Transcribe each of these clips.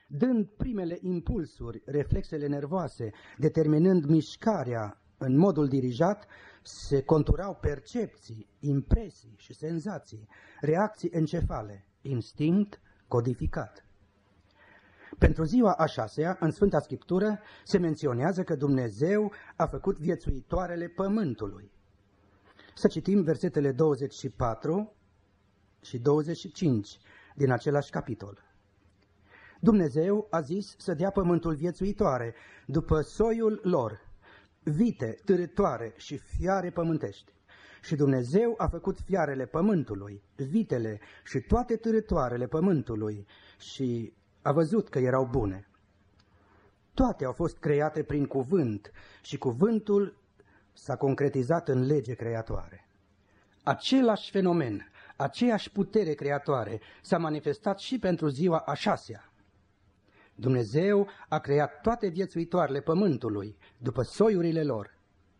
dând primele impulsuri, reflexele nervoase, determinând mișcarea în modul dirijat, se conturau percepții, impresii și senzații, reacții encefale, instinct codificat. Pentru ziua a 6-a, în Sfânta Scriptură, se menționează că Dumnezeu a făcut viețuitoarele pământului. Să citim versetele 24 și 25 din același capitol. Dumnezeu a zis să dea pământul viețuitoare după soiul lor, vite, târătoare și fiare pământești. Și Dumnezeu a făcut fiarele pământului, vitele și toate târătoarele pământului și a văzut că erau bune. Toate au fost create prin cuvânt și cuvântul s-a concretizat în lege creatoare. Același fenomen, aceeași putere creatoare s-a manifestat și pentru ziua a 6-a. Dumnezeu a creat toate viețuitoarele pământului după soiurile lor,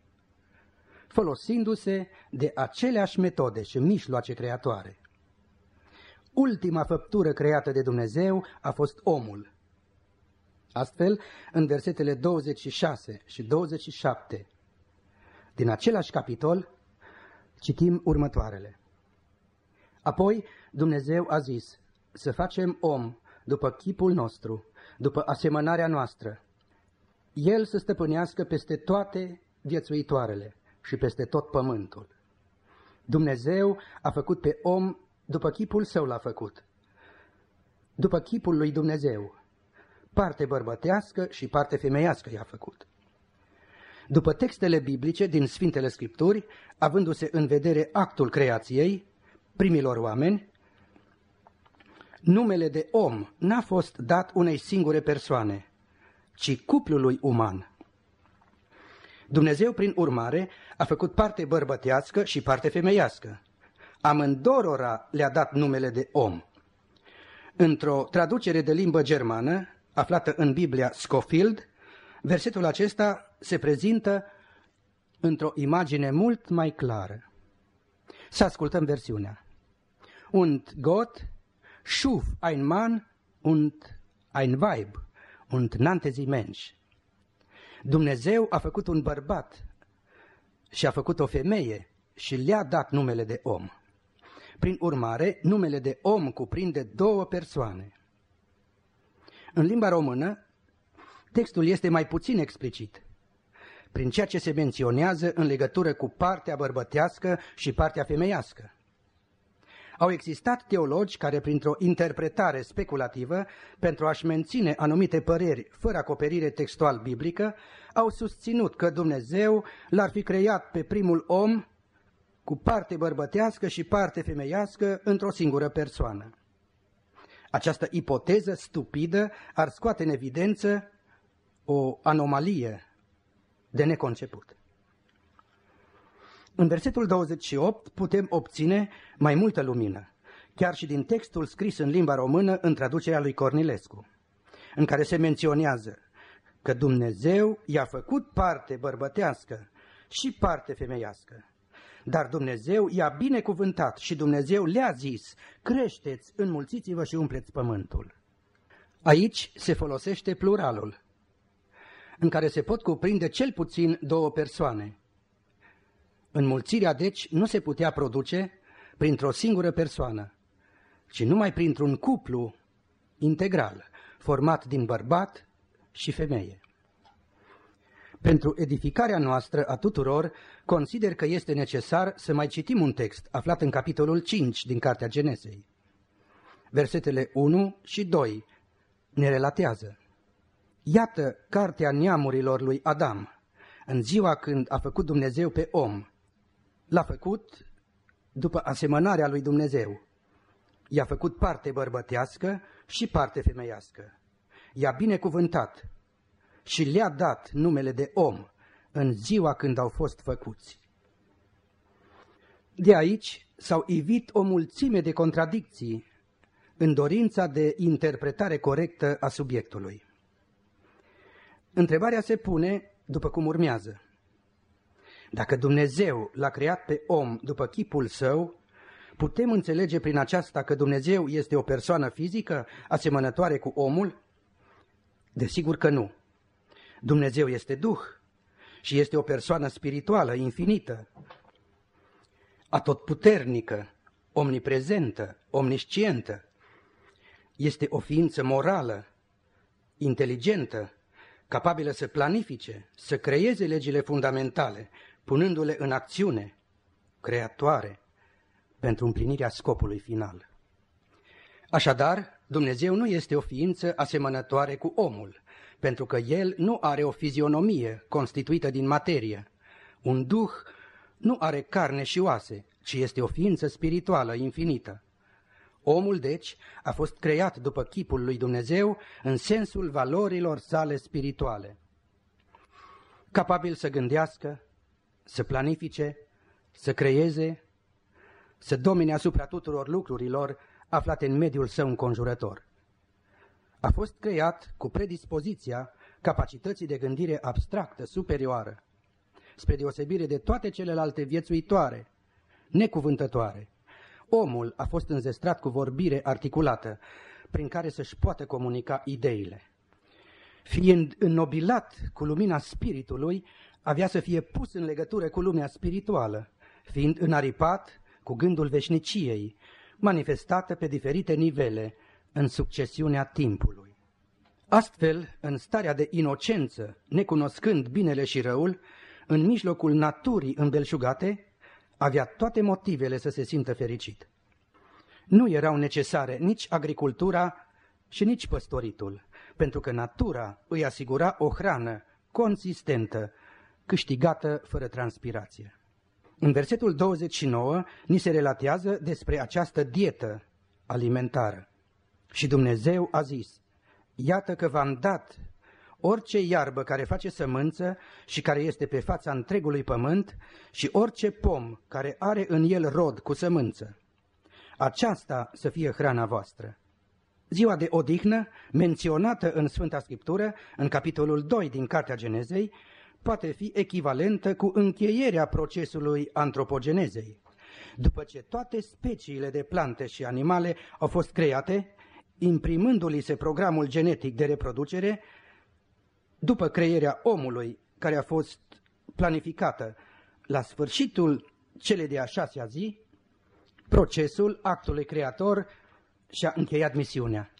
folosindu-se de aceleași metode și mijloace creatoare. Ultima făptură creată de Dumnezeu a fost omul. Astfel, în versetele 26 și 27 din același capitol, citim următoarele. Apoi Dumnezeu a zis să facem om după chipul nostru, după asemănarea noastră. El să stăpânească peste toate viețuitoarele și peste tot pământul. Dumnezeu a făcut pe om după chipul său l-a făcut. După chipul lui Dumnezeu, parte bărbătească și parte femeiască i-a făcut. După textele biblice din Sfintele Scripturi, avându-se în vedere actul creației primilor oameni, numele de om n-a fost dat unei singure persoane, ci cuplului uman. Dumnezeu, prin urmare, a făcut parte bărbătească și parte femeiască. Amândorora le-a dat numele de om. Într-o traducere de limbă germană, aflată în Biblia Scofield, versetul acesta se prezintă într-o imagine mult mai clară. Să ascultăm versiunea. Und Gott schuf ein Mann und ein Weib und nannte sie Mensch. Dumnezeu a făcut un bărbat și a făcut o femeie și le-a dat numele de om. Prin urmare, numele de om cuprinde două persoane. În limba română, textul este mai puțin explicit, prin ceea ce se menționează în legătură cu partea bărbătească și partea femeiască. Au existat teologi care, printr-o interpretare speculativă, pentru a-și menține anumite păreri fără acoperire textual biblică, au susținut că Dumnezeu l-ar fi creat pe primul om cu parte bărbătească și parte femeiască într-o singură persoană. Această ipoteză stupidă ar scoate în evidență o anomalie de neconceput. În versetul 28 putem obține mai multă lumină, chiar și din textul scris în limba română în traducerea lui Cornilescu, în care se menționează că Dumnezeu i-a făcut parte bărbătească și parte femeiască, dar Dumnezeu i-a binecuvântat și Dumnezeu le-a zis, creșteți, înmulțiți-vă și umpleți pământul. Aici se folosește pluralul, în care se pot cuprinde cel puțin două persoane. Înmulțirea, deci, nu se putea produce printr-o singură persoană, ci numai printr-un cuplu integral, format din bărbat și femeie. Pentru edificarea noastră a tuturor, consider că este necesar să mai citim un text aflat în capitolul 5 din Cartea Genesei. Versetele 1 și 2 ne relatează. Iată cartea neamurilor lui Adam, în ziua când a făcut Dumnezeu pe om. L-a făcut după asemănarea lui Dumnezeu. I-a făcut parte bărbătească și parte femeiască. I-a binecuvântat și le-a dat numele de om în ziua când au fost făcuți. De aici s-au ivit o mulțime de contradicții în dorința de interpretare corectă a subiectului. Întrebarea se pune după cum urmează. Dacă Dumnezeu l-a creat pe om după chipul său, putem înțelege prin aceasta că Dumnezeu este o persoană fizică asemănătoare cu omul? Desigur că nu. Dumnezeu este Duh și este o persoană spirituală, infinită, atotputernică, omniprezentă, omniscientă. Este o ființă morală, inteligentă, capabilă să planifice, să creeze legile fundamentale, punându-le în acțiune, creatoare, pentru împlinirea scopului final. Așadar, Dumnezeu nu este o ființă asemănătoare cu omul, pentru că El nu are o fizionomie constituită din materie. Un duh nu are carne și oase, ci este o ființă spirituală infinită. Omul, deci, a fost creat după chipul lui Dumnezeu în sensul valorilor sale spirituale. Capabil să gândească, să planifice, să creeze, să domine asupra tuturor lucrurilor aflate în mediul său înconjurător. A fost creat cu predispoziția capacității de gândire abstractă, superioară, spre deosebire de toate celelalte viețuitoare, necuvântătoare. Omul a fost înzestrat cu vorbire articulată, prin care să-și poată comunica ideile. Fiind înnobilat cu lumina spiritului, avea să fie pus în legătură cu lumea spirituală, fiind înaripat cu gândul veșniciei, manifestată pe diferite nivele în succesiunea timpului. Astfel, în starea de inocență, necunoscând binele și răul, în mijlocul naturii îmbelșugate, avea toate motivele să se simtă fericit. Nu erau necesare nici agricultura și nici păstoritul, pentru că natura îi asigura o hrană consistentă, câștigată fără transpirație. În versetul 29 ni se relatează despre această dietă alimentară. Și Dumnezeu a zis: iată că v-am dat orice iarbă care face sămânță și care este pe fața întregului pământ și orice pom care are în el rod cu sămânță. Aceasta să fie hrana voastră. Ziua de odihnă, menționată în Sfânta Scriptură, în capitolul 2 din Cartea Genezei, poate fi echivalentă cu încheierea procesului antropogenezei. După ce toate speciile de plante și animale au fost create, imprimându-li se programul genetic de reproducere, după creierea omului, care a fost planificată la sfârșitul celei de-a 6-a zi, procesul actului creator și-a încheiat misiunea.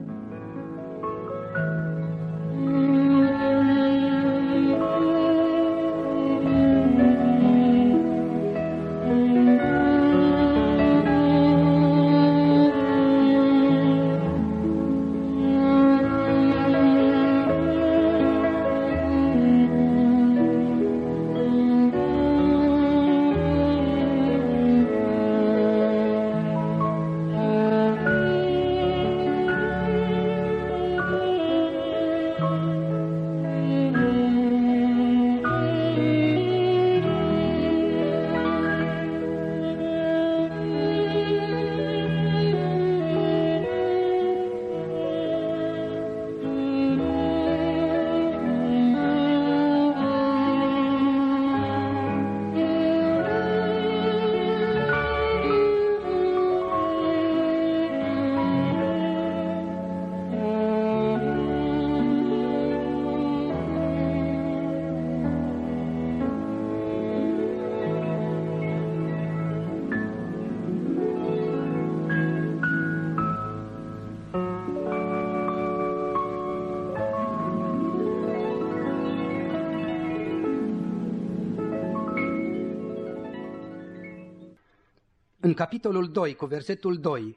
În capitolul 2, cu versetul 2,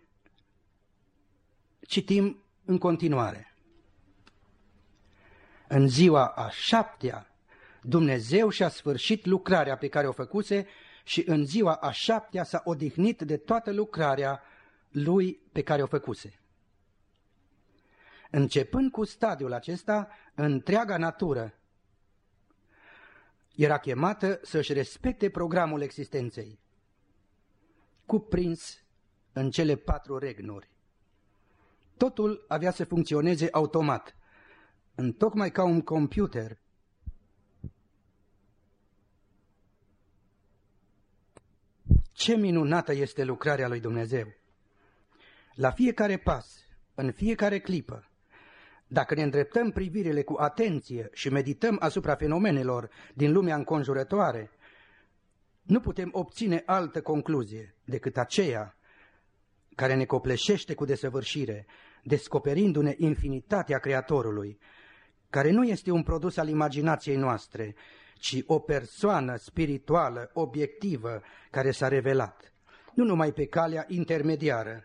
citim în continuare. În ziua a 7-a, Dumnezeu și-a sfârșit lucrarea pe care o făcuse și în ziua a 7-a s-a odihnit de toată lucrarea lui pe care o făcuse. Începând cu stadiul acesta, întreaga natură era chemată să-și respecte programul existenței, cuprins în cele 4 regnuri. Totul avea să funcționeze automat, întocmai ca un computer. Ce minunată este lucrarea lui Dumnezeu! La fiecare pas, în fiecare clipă, Dacă ne îndreptăm privirile cu atenție și medităm asupra fenomenelor din lumea înconjurătoare, nu putem obține altă concluzie decât aceea care ne copleșește cu desăvârșire, descoperindu-ne infinitatea Creatorului, care nu este un produs al imaginației noastre, ci o persoană spirituală, obiectivă, care s-a revelat, nu numai pe calea intermediară,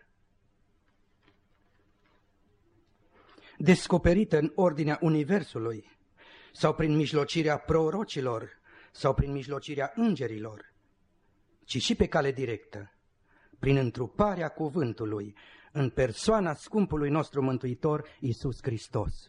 descoperită în ordinea Universului, sau prin mijlocirea prorocilor, sau prin mijlocirea îngerilor, ci și pe cale directă, prin întruparea cuvântului, în persoana scumpului nostru Mântuitor, Iisus Hristos.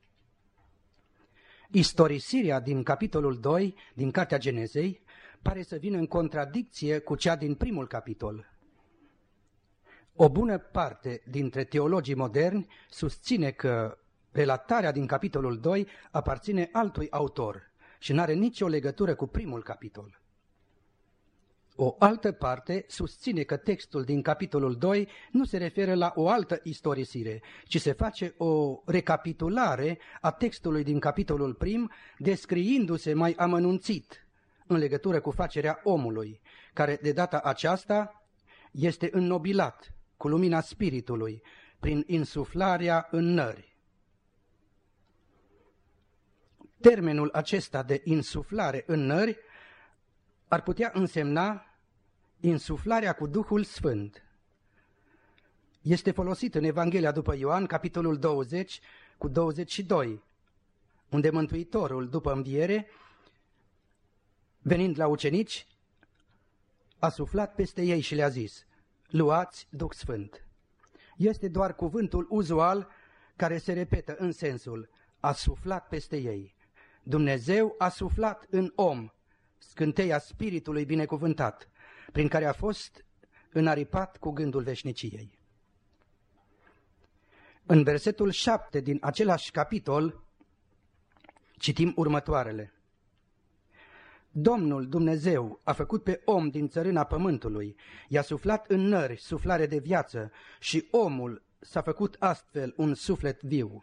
Istorisirea din capitolul 2 din Cartea Genezei pare să vină în contradicție cu cea din primul capitol. O bună parte dintre teologii moderni susține că relatarea din capitolul 2 aparține altui autor și nu are nicio legătură cu primul capitol. O altă parte susține că textul din capitolul 2 nu se referă la o altă istorisire, ci se face o recapitulare a textului din capitolul 1, descriindu-se mai amănunțit în legătură cu facerea omului, care de data aceasta este înnobilat cu lumina Spiritului prin insuflarea în nări. Termenul acesta de insuflare în nări ar putea însemna insuflarea cu Duhul Sfânt. Este folosit în Evanghelia după Ioan, capitolul 20, cu 22, unde Mântuitorul, după înviere, venind la ucenici, a suflat peste ei și le-a zis: luați Duh Sfânt. Este doar cuvântul uzual care se repetă în sensul a suflat peste ei. Dumnezeu a suflat în om scânteia Spiritului binecuvântat, prin care a fost înaripat cu gândul veșniciei. În versetul 7 din același capitol citim următoarele: Domnul Dumnezeu a făcut pe om din țărâna pământului, i-a suflat în nări suflare de viață și omul s-a făcut astfel un suflet viu.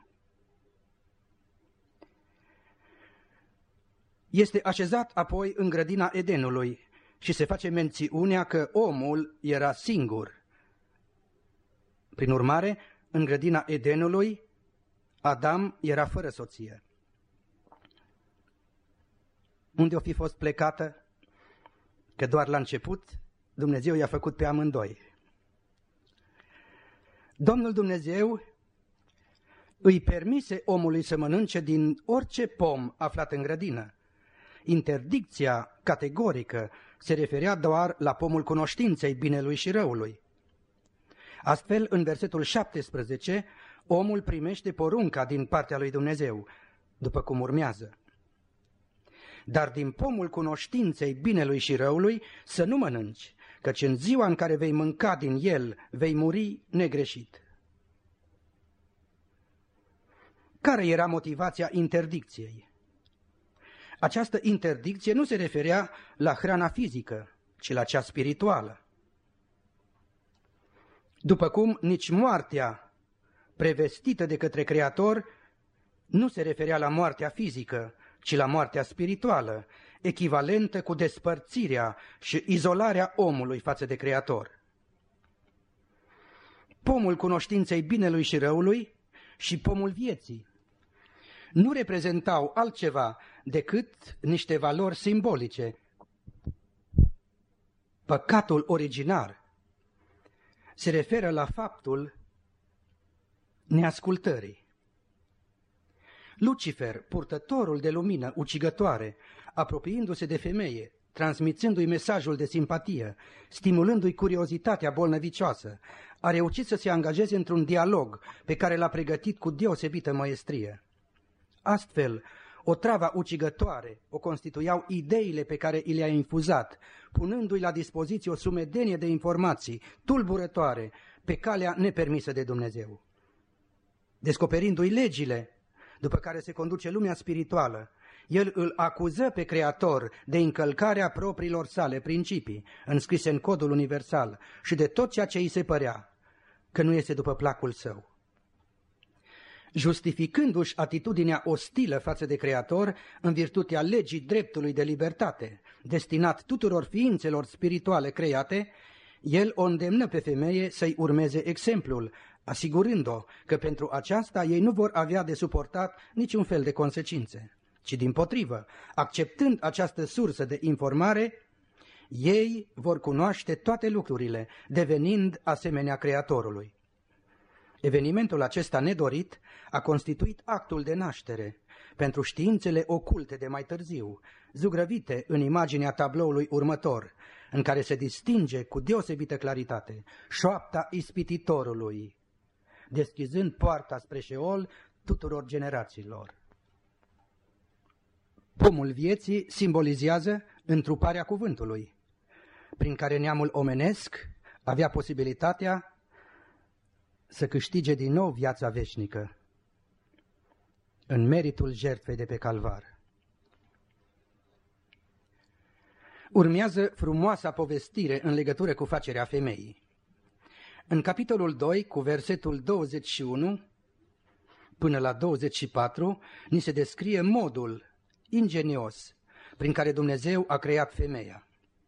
Este așezat apoi în grădina Edenului și se face mențiunea că omul era singur. Prin urmare, în grădina Edenului, Adam era fără soție. Unde o fi fost plecată? Că doar la început Dumnezeu i-a făcut pe amândoi. Domnul Dumnezeu îi permise omului să mănânce din orice pom aflat în grădină. Interdicția categorică se referea doar la pomul cunoștinței binelui și răului. Astfel, în versetul 17, omul primește porunca din partea lui Dumnezeu, după cum urmează: dar din pomul cunoștinței binelui și răului să nu mănânci, căci în ziua în care vei mânca din el, vei muri negreșit. Care era motivația interdicției? Această interdicție nu se referea la hrana fizică, ci la cea spirituală. După cum nici moartea prevestită de către Creator nu se referea la moartea fizică, ci la moartea spirituală, echivalentă cu despărțirea și izolarea omului față de Creator. Pomul cunoștinței binelui și răului și pomul vieții nu reprezentau altceva decât niște valori simbolice. Păcatul originar se referă la faptul neascultării. Lucifer, purtătorul de lumină ucigătoare, apropiindu-se de femeie, transmițându-i mesajul de simpatie, stimulându-i curiozitatea bolnăvicioasă, a reușit să se angajeze într-un dialog pe care l-a pregătit cu deosebită măestrie. Astfel, otrava ucigătoare o constituiau ideile pe care i le-a infuzat, punându-i la dispoziție o sumedenie de informații tulburătoare pe calea nepermisă de Dumnezeu. Descoperindu-i legile după care se conduce lumea spirituală, el îl acuză pe Creator de încălcarea propriilor sale principii, înscrise în codul universal, și de tot ceea ce îi se părea că nu este după placul său. justificându-și atitudinea ostilă față de Creator în virtutea legii dreptului de libertate, destinat tuturor ființelor spirituale create, el o îndemnă pe femeie să-i urmeze exemplul, asigurând-o că pentru aceasta ei nu vor avea de suportat niciun fel de consecințe, ci dimpotrivă, acceptând această sursă de informare, ei vor cunoaște toate lucrurile, devenind asemenea Creatorului. Evenimentul acesta nedorit a constituit actul de naștere pentru științele oculte de mai târziu, zugrăvite în imaginea tabloului următor, în care se distinge cu deosebită claritate șoapta ispititorului, deschizând poarta spre Șeol tuturor generațiilor. Pomul vieții simbolizează întruparea cuvântului, prin care neamul omenesc avea posibilitatea să câștige din nou viața veșnică în meritul jertfei de pe Calvar. Urmează frumoasa povestire în legătură cu facerea femeii. În capitolul 2, cu versetul 21 până la 24, ni se descrie modul ingenios prin care Dumnezeu a creat femeia.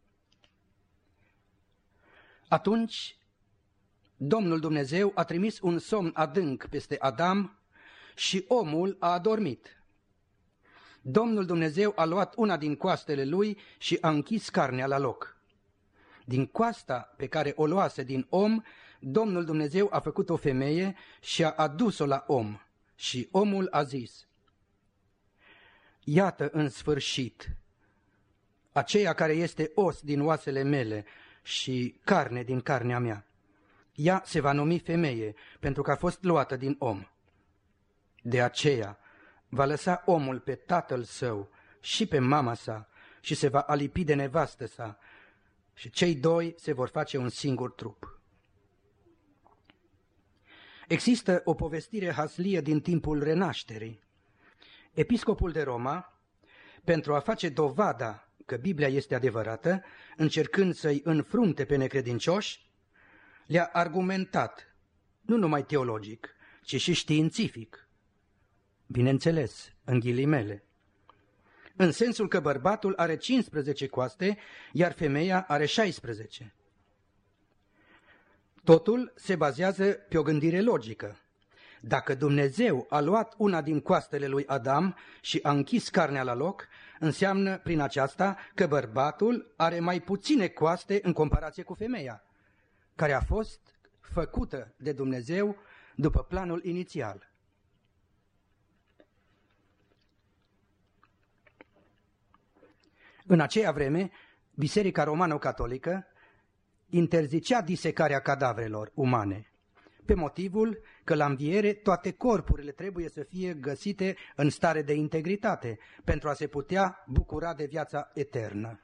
Atunci, Domnul Dumnezeu a trimis un somn adânc peste Adam și omul a adormit. Domnul Dumnezeu a luat una din coastele lui și a închis carnea la loc. Din coasta pe care o luase din om, Domnul Dumnezeu a făcut o femeie și a adus-o la om. Și omul a zis: iată în sfârșit aceea care este os din oasele mele și carne din carnea mea. Ea se va numi femeie, pentru că a fost luată din om. De aceea va lăsa omul pe tatăl său și pe mama sa și se va alipi de nevastă sa și cei doi se vor face un singur trup. Există o povestire haslie din timpul renașterii. Episcopul de Roma, pentru a face dovada că Biblia este adevărată, încercând să-i înfrunte pe necredincioși, le-a argumentat, nu numai teologic, ci și științific, bineînțeles, în ghilimele, în sensul că bărbatul are 15 coaste, iar femeia are 16. Totul se bazează pe o gândire logică. Dacă Dumnezeu a luat una din coastele lui Adam și a închis carnea la loc, înseamnă prin aceasta că bărbatul are mai puține coaste în comparație cu femeia, care a fost făcută de Dumnezeu după planul inițial. În aceea vreme, Biserica Romano-Catolică interzicea disecarea cadavrelor umane, pe motivul că la înviere toate corpurile trebuie să fie găsite în stare de integritate pentru a se putea bucura de viața eternă.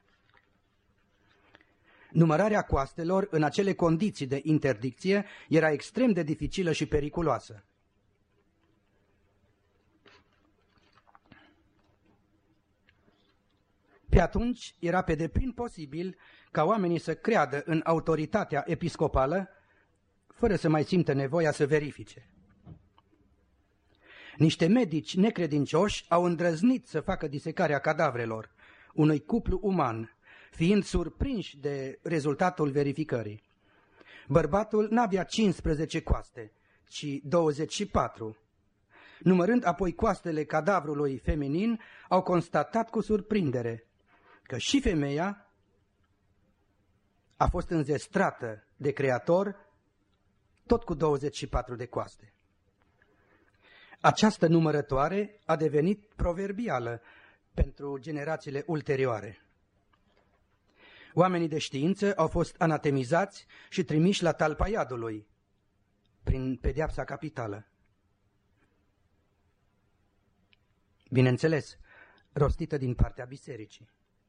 Numărarea coastelor în acele condiții de interdicție era extrem de dificilă și periculoasă. Pe atunci era pe deplin posibil ca oamenii să creadă în autoritatea episcopală fără să mai simtă nevoia să verifice. Niște medici necredincioși au îndrăznit să facă disecarea cadavrelor unui cuplu uman, fiind surprinși de rezultatul verificării. Bărbatul n-avea 15 coaste, ci 24. Numărând apoi coastele cadavrului feminin, au constatat cu surprindere că și femeia a fost înzestrată de Creator tot cu 24 de coaste. Această numărătoare a devenit proverbială pentru generațiile ulterioare. Oamenii de știință au fost anatemizați și trimiși la talpa iadului prin pedeapsa capitală. Bineînțeles, rostită din partea bisericii.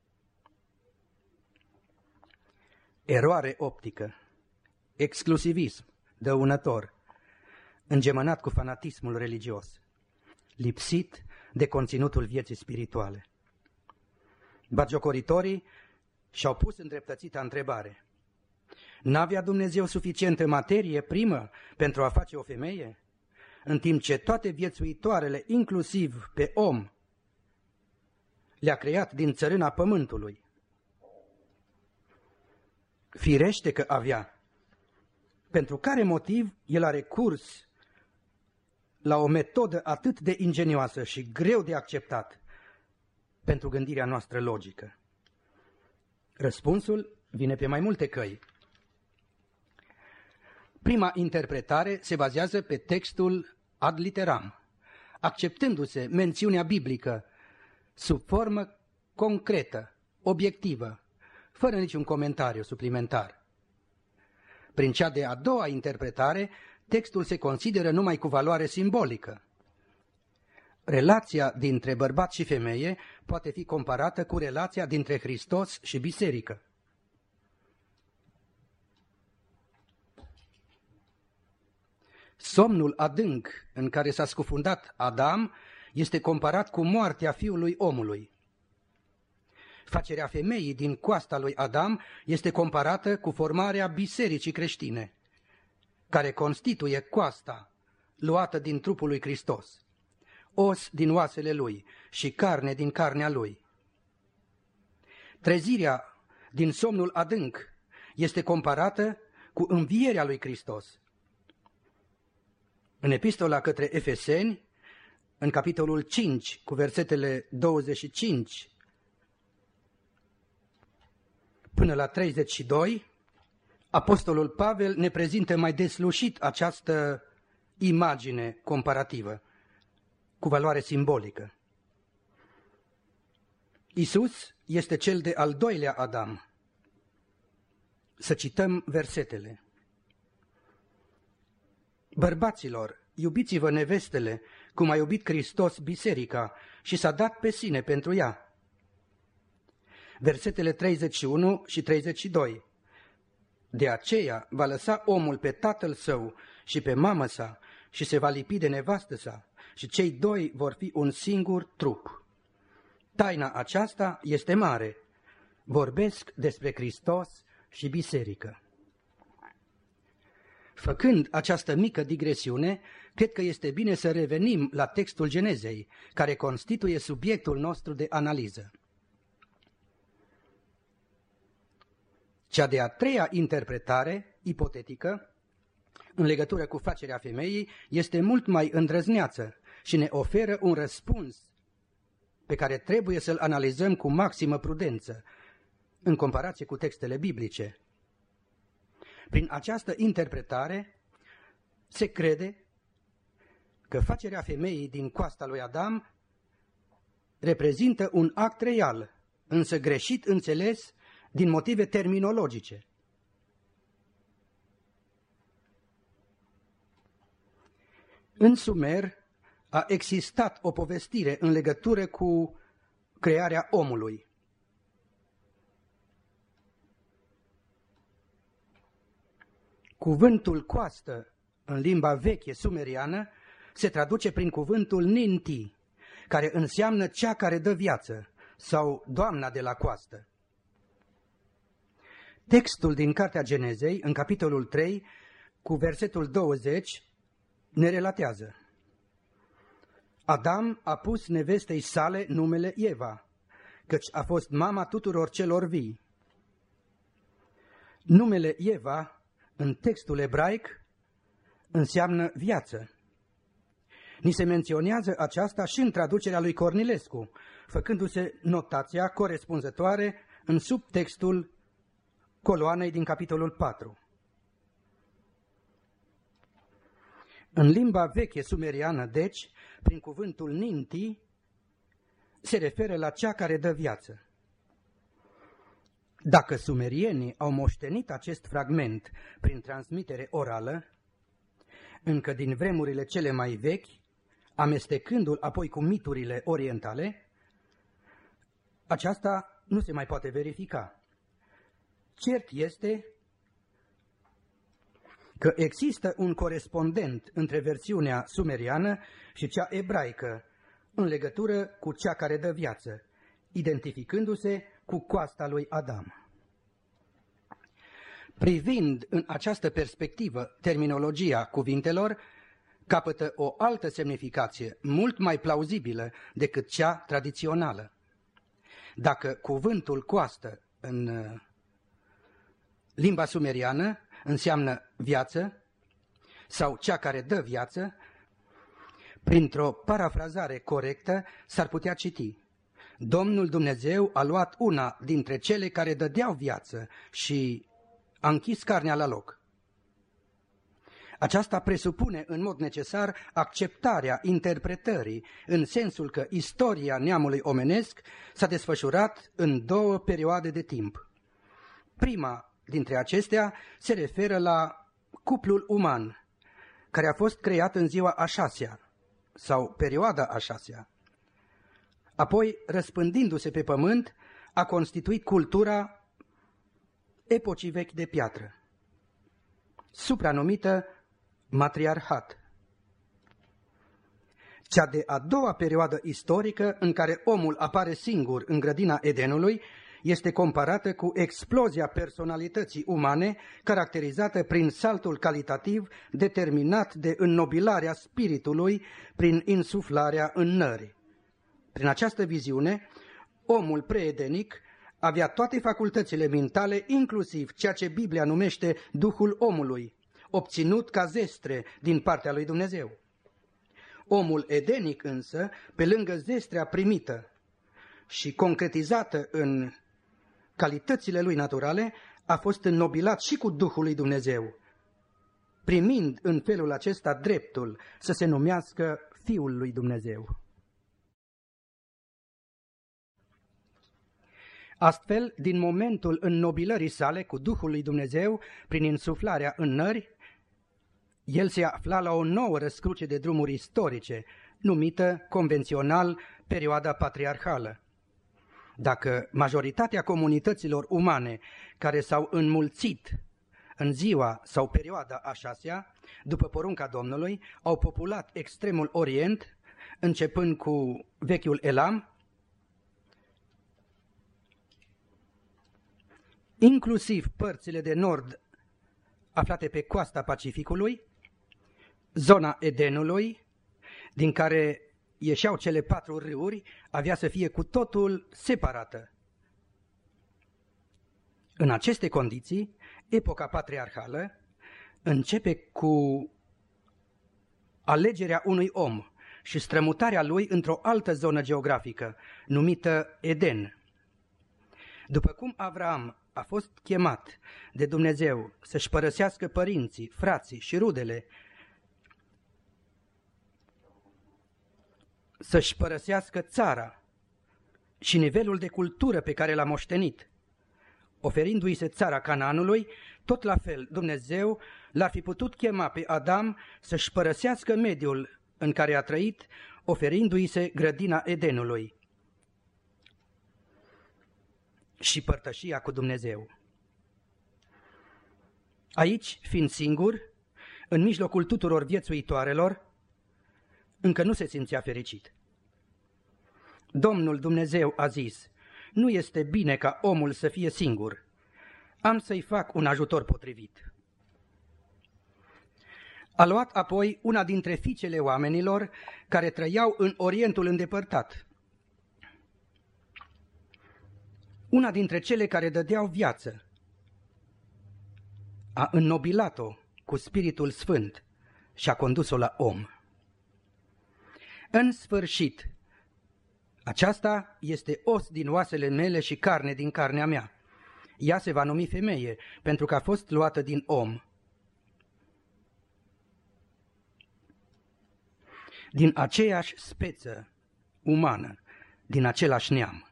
Eroare optică, exclusivism dăunător, îngemănat cu fanatismul religios, lipsit de conținutul vieții spirituale. Bagiocoritorii și-au pus îndreptățita întrebare: n-avea Dumnezeu suficientă materie primă pentru a face o femeie? în timp ce toate viețuitoarele, inclusiv pe om, le-a creat din țărâna pământului. Firește că avea. Pentru care motiv el a recurs la o metodă atât de ingenioasă și greu de acceptat pentru gândirea noastră logică? Răspunsul vine pe mai multe căi. Prima interpretare se bazează pe textul ad literam, acceptându-se mențiunea biblică sub formă concretă, obiectivă, fără niciun comentariu suplimentar. Prin cea de-a doua interpretare, textul se consideră numai cu valoare simbolică. Relația dintre bărbat și femeie poate fi comparată cu relația dintre Hristos și biserică. Somnul adânc în care s-a scufundat Adam este comparat cu moartea fiului omului. Facerea femeii din coasta lui Adam este comparată cu formarea bisericii creștine, care constituie coasta luată din trupul lui Hristos, os din oasele lui și carne din carnea lui. Trezirea din somnul adânc este comparată cu învierea lui Hristos. În epistola către Efeseni, în capitolul 5, cu versetele 25 până la 32, apostolul Pavel ne prezintă mai deslușit această imagine comparativă, cu valoare simbolică. Iisus este cel de al doilea Adam. Să cităm versetele. Bărbaților, iubiți-vă nevestele, cum a iubit Hristos biserica și s-a dat pe sine pentru ea. Versetele 31 și 32. De aceea va lăsa omul pe tatăl său și pe mamă sa și se va lipi de nevastă sa și cei doi vor fi un singur trup. Taina aceasta este mare. Vorbesc despre Hristos și biserică. Făcând această mică digresiune, cred că este bine să revenim la textul Genezei, care constituie subiectul nostru de analiză. Cea de-a treia interpretare, ipotetică, în legătură cu facerea femeii, este mult mai îndrăzneață și ne oferă un răspuns pe care trebuie să-l analizăm cu maximă prudență, în comparație cu textele biblice. Prin această interpretare se crede că facerea femeii din coasta lui Adam reprezintă un act real, însă greșit înțeles din motive terminologice. În Sumer a existat o povestire în legătură cu crearea omului. Cuvântul coastă în limba veche sumeriană se traduce prin cuvântul Ninti, care înseamnă cea care dă viață sau doamna de la coastă. Textul din Cartea Genezei, în capitolul 3, cu versetul 20, ne relatează: Adam a pus nevestei sale numele Eva, căci a fost mama tuturor celor vii. Numele Eva, în textul ebraic, înseamnă viață. Ni se menționează aceasta și în traducerea lui Cornilescu, făcându-se notația corespunzătoare în subtextul coloanei din capitolul 4. În limba veche sumeriană, deci, prin cuvântul Ninti, se referă la cea care dă viață. Dacă sumerienii au moștenit acest fragment prin transmitere orală, încă din vremurile cele mai vechi, amestecându-l apoi cu miturile orientale, aceasta nu se mai poate verifica. Cert este că există un corespondent între versiunea sumeriană și cea ebraică în legătură cu cea care dă viață, identificându-se cu coasta lui Adam. Privind în această perspectivă terminologia cuvintelor, capătă o altă semnificație, mult mai plauzibilă decât cea tradițională. Dacă cuvântul coastă în limba sumeriană înseamnă viață sau cea care dă viață, printr-o parafrazare corectă s-ar putea citi: Domnul Dumnezeu a luat una dintre cele care dădeau viață și a închis carnea la loc. Aceasta presupune în mod necesar acceptarea interpretării, în sensul că istoria neamului omenesc s-a desfășurat în două perioade de timp. Prima dintre acestea se referă la cuplul uman, care a fost creat în ziua a șasea, sau perioada a șasea. Apoi, răspândindu-se pe pământ, a constituit cultura epocii vechi de piatră, supranumită matriarhat. Cea de a doua perioadă istorică, în care omul apare singur în grădina Edenului, este comparată cu explozia personalității umane, caracterizată prin saltul calitativ determinat de înnobilarea spiritului prin insuflarea înării. Prin această viziune, omul preedenic avea toate facultățile mentale, inclusiv ceea ce Biblia numește Duhul omului, obținut ca zestre din partea lui Dumnezeu. Omul edenic însă, pe lângă zestrea primită și concretizată în calitățile lui naturale, a fost înnobilat și cu Duhul lui Dumnezeu, primind în felul acesta dreptul să se numească Fiul lui Dumnezeu. Astfel, din momentul înnobilării sale cu Duhul lui Dumnezeu, prin insuflarea înării, el se afla la o nouă răscruce de drumuri istorice, numită convențional perioada patriarhală. Dacă majoritatea comunităților umane care s-au înmulțit în ziua sau perioada a șasea, după porunca Domnului, au populat extremul Orient, începând cu vechiul Elam, inclusiv părțile de nord aflate pe coasta Pacificului, zona Edenului, din care ieșeau cele 4 râuri, avea să fie cu totul separată. În aceste condiții, epoca patriarhală începe cu alegerea unui om și strămutarea lui într-o altă zonă geografică, numită Eden. După cum Avraam a fost chemat de Dumnezeu să-și părăsească părinții, frații și rudele, să-și părăsească țara și nivelul de cultură pe care l-a moștenit, oferindu-i se țara Canaanului, tot la fel Dumnezeu l-ar fi putut chema pe Adam să-și părăsească mediul în care a trăit, oferindu-i se grădina Edenului și părtășia cu Dumnezeu. Aici, fiind singur, în mijlocul tuturor viețuitoarelor, încă nu se simțea fericit. Domnul Dumnezeu a zis: nu este bine ca omul să fie singur, am să-i fac un ajutor potrivit. A luat apoi una dintre fiicele oamenilor care trăiau în Orientul îndepărtat, una dintre cele care dădeau viață, a înnobilat-o cu Spiritul Sfânt și a condus-o la om. În sfârșit, aceasta este os din oasele mele și carne din carnea mea. Ea se va numi femeie, pentru că a fost luată din om. Din aceeași speță umană, din același neam.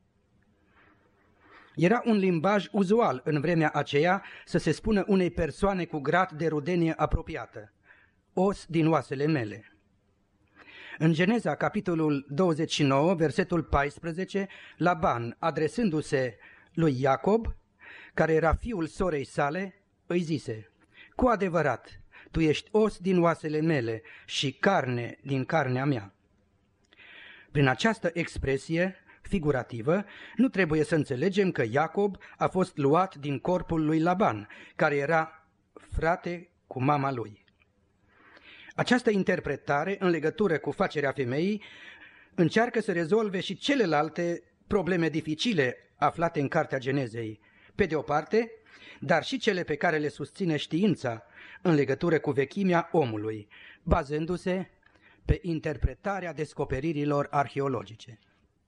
Era un limbaj uzual în vremea aceea să se spună unei persoane cu grad de rudenie apropiată: os din oasele mele. În Geneza, capitolul 29, versetul 14, Laban, adresându-se lui Iacob, care era fiul sorei sale, îi zise: cu adevărat, tu ești os din oasele mele și carne din carnea mea. Prin această expresie figurativă, nu trebuie să înțelegem că Iacob a fost luat din corpul lui Laban, care era frate cu mama lui. Această interpretare, în legătură cu facerea femeii, încearcă să rezolve și celelalte probleme dificile aflate în Cartea Genezei, pe de o parte, dar și cele pe care le susține știința în legătură cu vechimea omului, bazându-se pe interpretarea descoperirilor arheologice.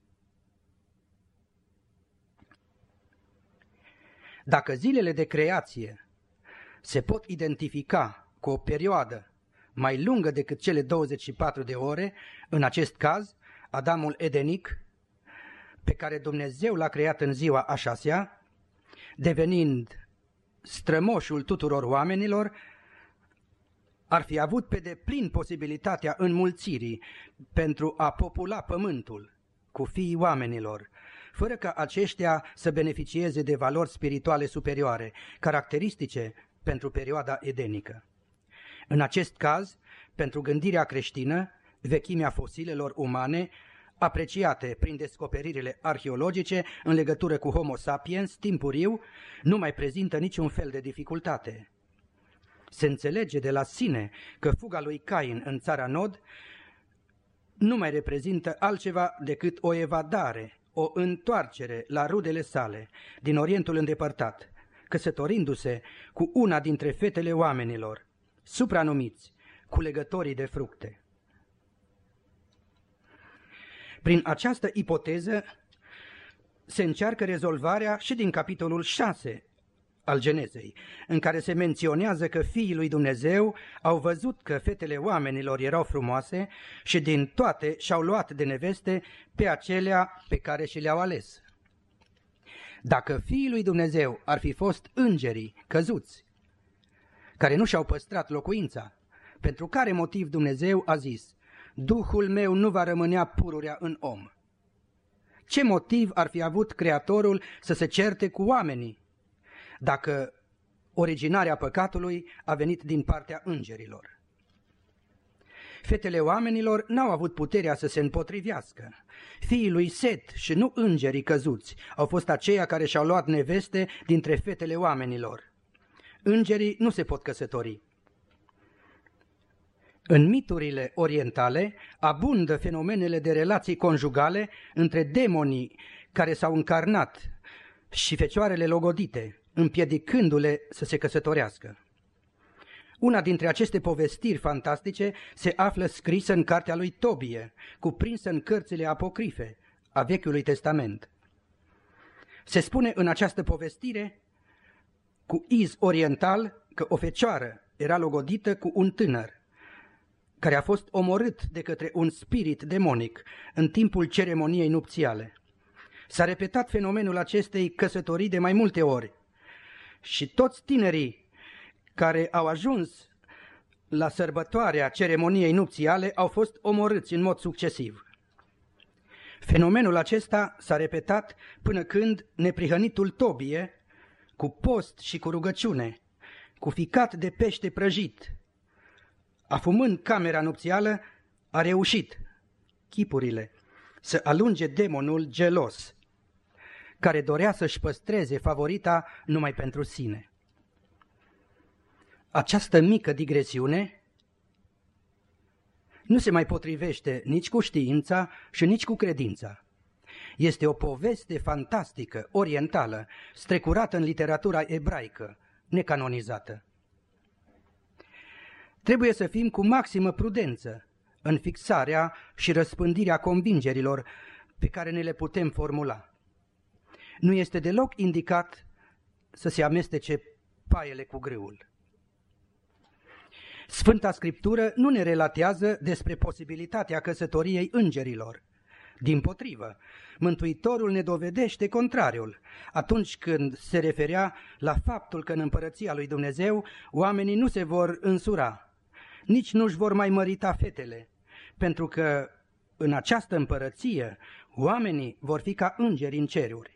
Dacă zilele de creație se pot identifica cu o perioadă mai lungă decât cele 24 de ore, în acest caz, Adamul edenic, pe care Dumnezeu l-a creat în ziua a 6-a, devenind strămoșul tuturor oamenilor, ar fi avut pe deplin posibilitatea înmulțirii pentru a popula pământul cu fiii oamenilor, fără ca aceștia să beneficieze de valori spirituale superioare, caracteristice pentru perioada edenică. În acest caz, pentru gândirea creștină, vechimea fosilelor umane, apreciate prin descoperirile arheologice în legătură cu Homo sapiens timpuriu, nu mai prezintă niciun fel de dificultate. Se înțelege de la sine că fuga lui Cain în țara Nod nu mai reprezintă altceva decât o evadare, o întoarcere la rudele sale din Orientul îndepărtat, căsătorindu-se cu una dintre fetele oamenilor, supranumiți culegătorii de fructe. Prin această ipoteză se încearcă rezolvarea și din capitolul 6 al Genezei, în care se menționează că fiii lui Dumnezeu au văzut că fetele oamenilor erau frumoase și din toate și-au luat de neveste pe acelea pe care și le-au ales. Dacă fiii lui Dumnezeu ar fi fost îngerii căzuți, care nu și-au păstrat locuința, pentru care motiv Dumnezeu a zis: Duhul meu nu va rămânea pururea în om? Ce motiv ar fi avut Creatorul să se certe cu oamenii, dacă originarea păcatului a venit din partea îngerilor? Fetele oamenilor n-au avut puterea să se împotrivească. Fiii lui Set și nu îngerii căzuți au fost aceia care și-au luat neveste dintre fetele oamenilor. Îngerii nu se pot căsători. În miturile orientale abundă fenomenele de relații conjugale între demonii care s-au încarnat și fecioarele logodite, împiedicându-le să se căsătorească. Una dintre aceste povestiri fantastice se află scrisă în cartea lui Tobie, cuprinsă în cărțile apocrife a Vechiului Testament. Se spune în această povestire cu iz oriental că o fecioară era logodită cu un tânăr, care a fost omorât de către un spirit demonic în timpul ceremoniei nupțiale. S-a repetat fenomenul acestei căsătorii de mai multe ori și toți tinerii care au ajuns la sărbătoarea ceremoniei nupțiale au fost omorâți în mod succesiv. Fenomenul acesta s-a repetat până când neprihănitul Tobie, cu post și cu rugăciune, cu ficat de pește prăjit, afumând camera nupțială, a reușit, chipurile, să alunge demonul gelos, care dorea să-și păstreze favorita numai pentru sine. Această mică digresiune nu se mai potrivește nici cu știința și nici cu credința. Este o poveste fantastică, orientală, strecurată în literatura ebraică, necanonizată. Trebuie să fim cu maximă prudență în fixarea și răspândirea convingerilor pe care ne le putem formula. Nu este deloc indicat să se amestece paiele cu grâul. Sfânta Scriptură nu ne relatează despre posibilitatea căsătoriei îngerilor. Dimpotrivă, Mântuitorul ne dovedește contrariul, atunci când se referea la faptul că în împărăția lui Dumnezeu oamenii nu se vor însura, nici nu-și vor mai mărita fetele, pentru că în această împărăție oamenii vor fi ca îngeri în ceruri.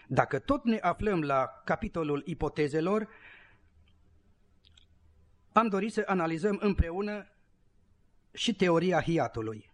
Dacă tot ne aflăm la capitolul ipotezelor, am dorit să analizăm împreună și teoria hiatului.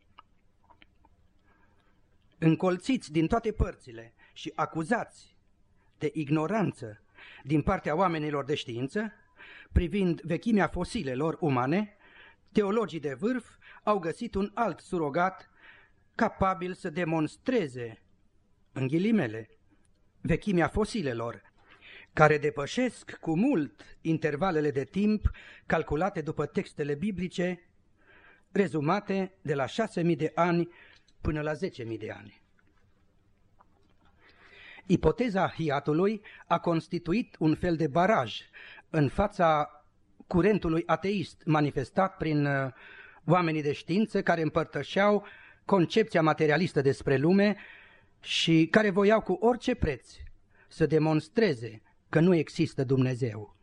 Încolțiți din toate părțile și acuzați de ignoranță din partea oamenilor de știință, privind vechimea fosilelor umane, teologii de vârf au găsit un alt surogat capabil să demonstreze, în ghilimele, vechimea fosilelor, care depășesc cu mult intervalele de timp calculate după textele biblice, rezumate de la 6.000 de ani până la 10.000 de ani. Ipoteza hiatului a constituit un fel de baraj în fața curentului ateist manifestat prin oamenii de știință care împărtășeau concepția materialistă despre lume și care voiau cu orice preț să demonstreze că nu există Dumnezeu.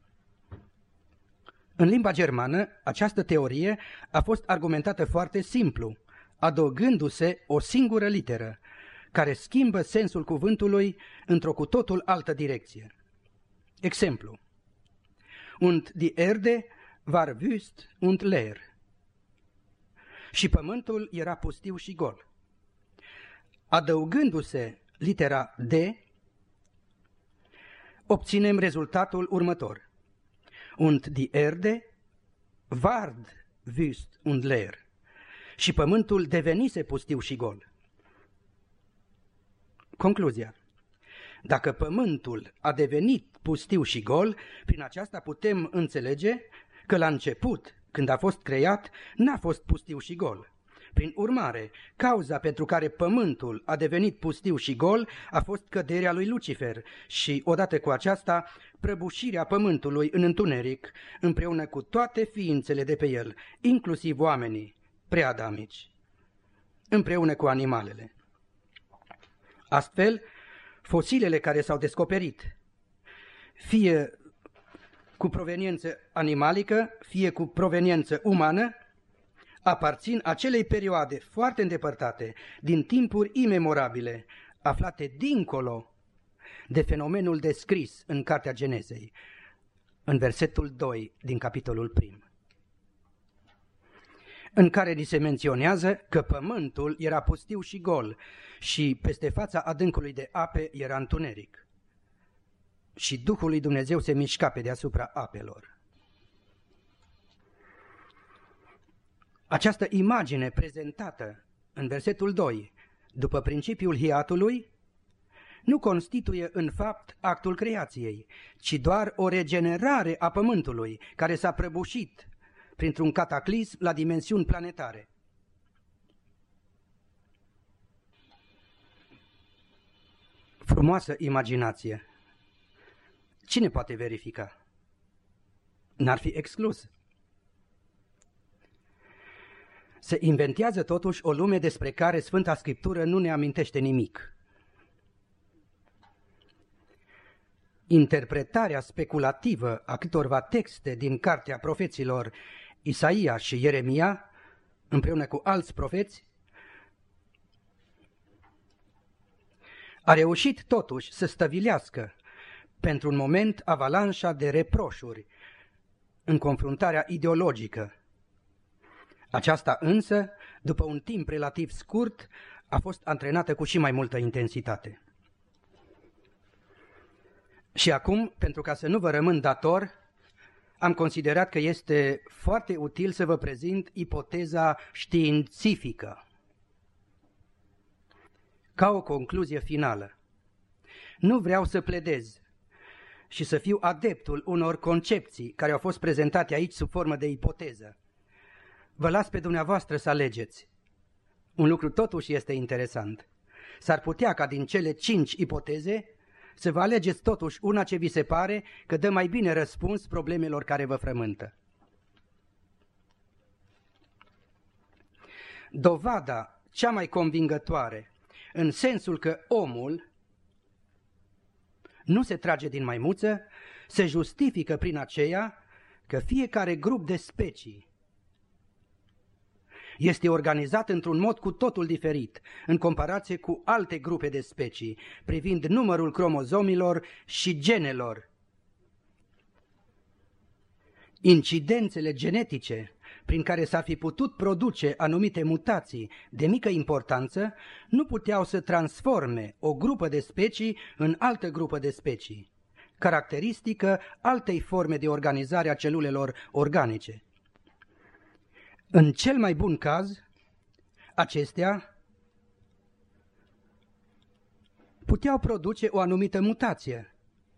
În limba germană, această teorie a fost argumentată foarte simplu, adăugându-se o singură literă, care schimbă sensul cuvântului într-o cu totul altă direcție. Exemplu: Und die Erde war wüst und leer. Și pământul era pustiu și gol. Adăugându-se litera D, obținem rezultatul următor. Und die Erde ward wüst und leer. Și pământul devenise pustiu și gol. Concluzia: dacă pământul a devenit pustiu și gol, prin aceasta putem înțelege că la început, când a fost creat, n-a fost pustiu și gol. Prin urmare, cauza pentru care pământul a devenit pustiu și gol a fost căderea lui Lucifer și, odată cu aceasta, prăbușirea pământului în întuneric, împreună cu toate ființele de pe el, inclusiv oamenii preadamici, împreună cu animalele. Astfel, fosilele care s-au descoperit, fie cu proveniență animalică, fie cu proveniență umană, aparțin acelei perioade foarte îndepărtate, din timpuri imemorabile, aflate dincolo de fenomenul descris în Cartea Genezei, în versetul 2 din capitolul 1, în care ni se menționează că pământul era pustiu și gol și peste fața adâncului de ape era întuneric și Duhul lui Dumnezeu se mișca pe deasupra apelor. Această imagine prezentată în versetul 2, după principiul hiatului, nu constituie în fapt actul creației, ci doar o regenerare a pământului, care s-a prăbușit printr-un cataclism la dimensiuni planetare. Frumoasă imaginație! Cine poate verifica? N-ar fi exclus. Se inventează totuși o lume despre care Sfânta Scriptură nu ne amintește nimic. Interpretarea speculativă a câtorva texte din cartea profeților Isaia și Ieremia, împreună cu alți profeți, a reușit totuși să stăvilească pentru un moment avalanșa de reproșuri în confruntarea ideologică. Aceasta însă, după un timp relativ scurt, a fost antrenată cu și mai multă intensitate. Și acum, pentru ca să nu vă rămân dator, am considerat că este foarte util să vă prezint ipoteza științifică. Ca o concluzie finală, nu vreau să pledez și să fiu adeptul unor concepții care au fost prezentate aici sub formă de ipoteză. Vă las pe dumneavoastră să alegeți. Un lucru totuși este interesant. S-ar putea ca din cele 5 ipoteze să vă alegeți totuși una ce vi se pare că dă mai bine răspuns problemelor care vă frământă. Dovada cea mai convingătoare, în sensul că omul nu se trage din maimuță, se justifică prin aceea că fiecare grup de specii Este organizat într-un mod cu totul diferit, în comparație cu alte grupe de specii, privind numărul cromozomilor și genelor. Incidențele genetice prin care s-ar fi putut produce anumite mutații de mică importanță nu puteau să transforme o grupă de specii în altă grupă de specii, caracteristică altei forme de organizare a celulelor organice. În cel mai bun caz, acestea puteau produce o anumită mutație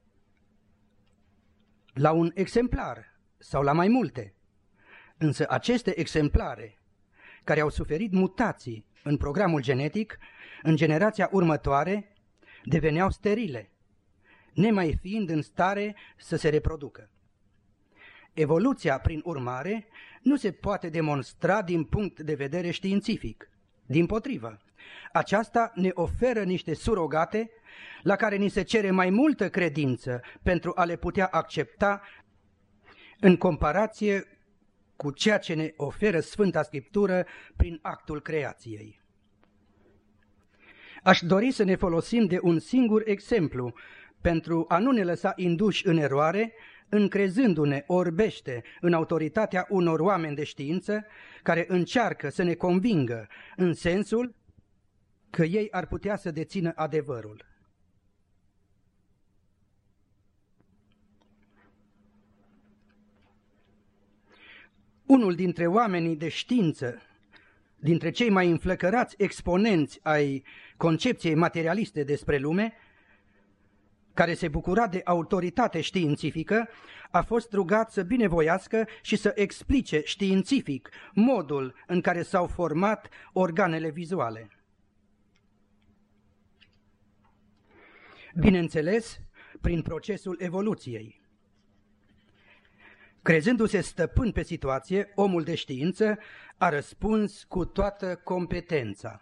la un exemplar sau la mai multe. Însă aceste exemplare care au suferit mutații în programul genetic, în generația următoare, deveneau sterile, nemai fiind în stare să se reproducă. Evoluția, prin urmare, nu se poate demonstra din punct de vedere științific. Dimpotrivă, aceasta ne oferă niște surogate la care ni se cere mai multă credință pentru a le putea accepta în comparație cu ceea ce ne oferă Sfânta Scriptură prin actul creației. Aș dori să ne folosim de un singur exemplu pentru a nu ne lăsa induși în eroare, încrezându-ne orbește în autoritatea unor oameni de știință care încearcă să ne convingă în sensul că ei ar putea să dețină adevărul. Unul dintre oamenii de știință, dintre cei mai înflăcărați exponenți ai concepției materialiste despre lume, care se bucura de autoritate științifică, a fost rugat să binevoiască și să explice științific modul în care s-au format organele vizuale. Bineînțeles, prin procesul evoluției. Crezându-se stăpân pe situație, omul de știință a răspuns cu toată competența.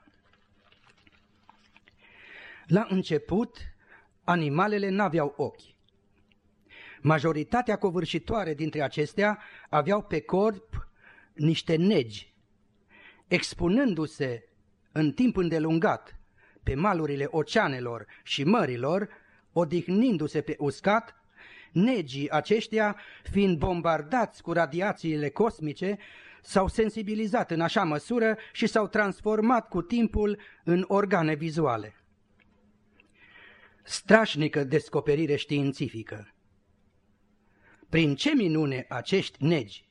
La început, animalele n-aveau ochi. Majoritatea covârșitoare dintre acestea aveau pe corp niște negi. Expunându-se în timp îndelungat pe malurile oceanelor și mărilor, odihnindu-se pe uscat, negii aceștia, fiind bombardați cu radiațiile cosmice, s-au sensibilizat în așa măsură și s-au transformat cu timpul în organe vizuale. Strașnică descoperire științifică! Prin ce minune acești negi,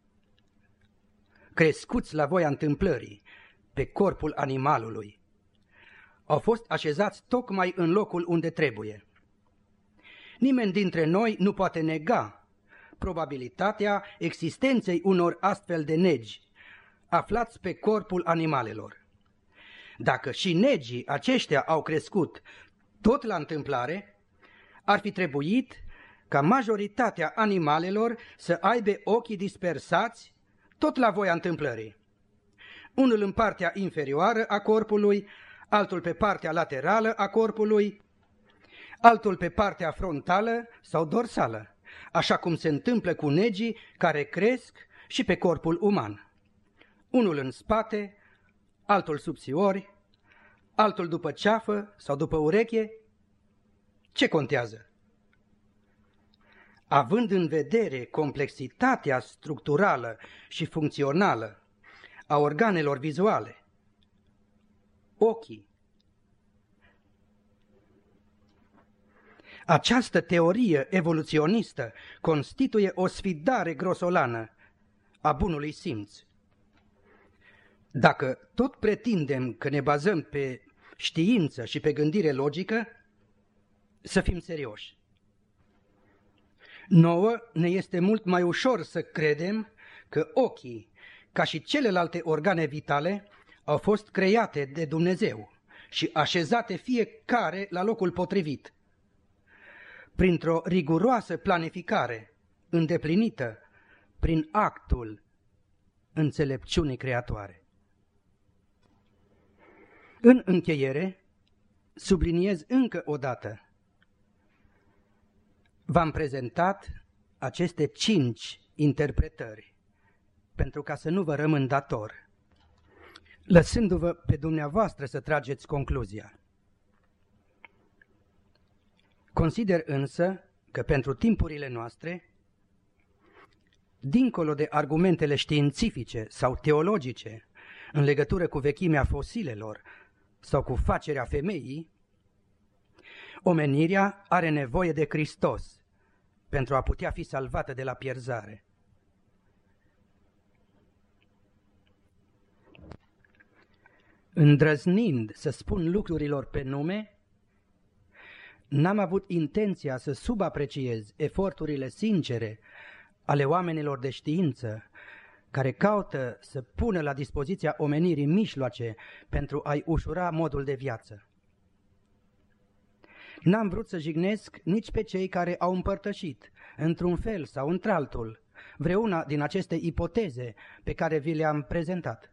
crescuți la voia întâmplării pe corpul animalului, au fost așezați tocmai în locul unde trebuie. Nimeni dintre noi nu poate nega probabilitatea existenței unor astfel de negi aflați pe corpul animalelor. Dacă și negii aceștia au crescut tot la întâmplare, ar fi trebuit ca majoritatea animalelor să aibă ochii dispersați tot la voia întâmplării. Unul în partea inferioară a corpului, altul pe partea laterală a corpului, altul pe partea frontală sau dorsală, așa cum se întâmplă cu negii care cresc și pe corpul uman. Unul în spate, altul subțiori, altul după ceafă sau după ureche. Ce contează? Având în vedere complexitatea structurală și funcțională a organelor vizuale, ochii, această teorie evoluționistă constituie o sfidare grosolană a bunului simț. Dacă tot pretindem că ne bazăm pe știință și pe gândire logică, să fim serioși. Nouă ne este mult mai ușor să credem că ochii, ca și celelalte organe vitale, au fost create de Dumnezeu și așezate fiecare la locul potrivit, printr-o riguroasă planificare îndeplinită prin actul înțelepciunii creatoare. În încheiere, subliniez încă o dată, v-am prezentat aceste 5 interpretări pentru ca să nu vă rămân dator. lăsându-vă pe dumneavoastră să trageți concluzia. Consider însă că pentru timpurile noastre, dincolo de argumentele științifice sau teologice în legătură cu vechimea fosilelor sau cu facerea femeii, omenirea are nevoie de Hristos pentru a putea fi salvată de la pierzare. Îndrăznind să spun lucrurilor pe nume, n-am avut intenția să subapreciez eforturile sincere ale oamenilor de știință care caută să pună la dispoziția omenirii mijloace pentru a-i ușura modul de viață. N-am vrut să jignesc nici pe cei care au împărtășit, într-un fel sau într-altul, vreuna din aceste ipoteze pe care vi le-am prezentat.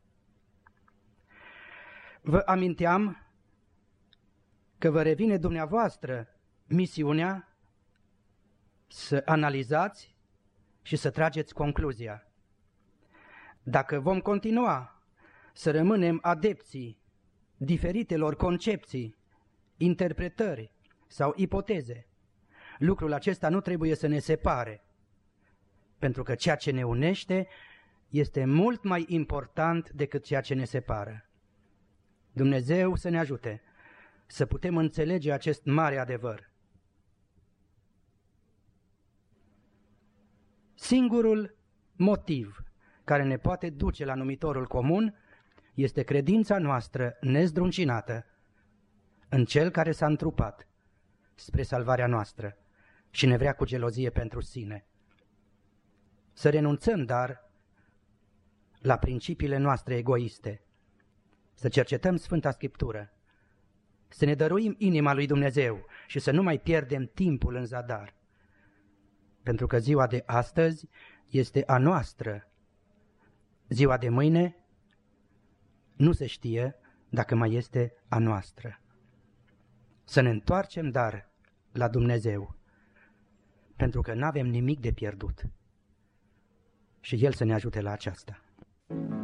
Vă aminteam că vă revine dumneavoastră misiunea să analizați și să trageți concluzia. Dacă vom continua să rămânem adepții diferitelor concepții, interpretări sau ipoteze, lucrul acesta nu trebuie să ne separe, pentru că ceea ce ne unește este mult mai important decât ceea ce ne separă. Dumnezeu să ne ajute să putem înțelege acest mare adevăr. Singurul motiv care ne poate duce la numitorul comun este credința noastră nezdruncinată în Cel care s-a întrupat spre salvarea noastră și ne vrea cu gelozie pentru sine. Să renunțăm, dar, la principiile noastre egoiste, să cercetăm Sfânta Scriptură, să ne dăruim inima lui Dumnezeu și să nu mai pierdem timpul în zadar, pentru că ziua de astăzi este a noastră. Ziua de mâine nu se știe dacă mai este a noastră. Să ne întoarcem, dar, la Dumnezeu, pentru că n-avem nimic de pierdut și El să ne ajute la aceasta.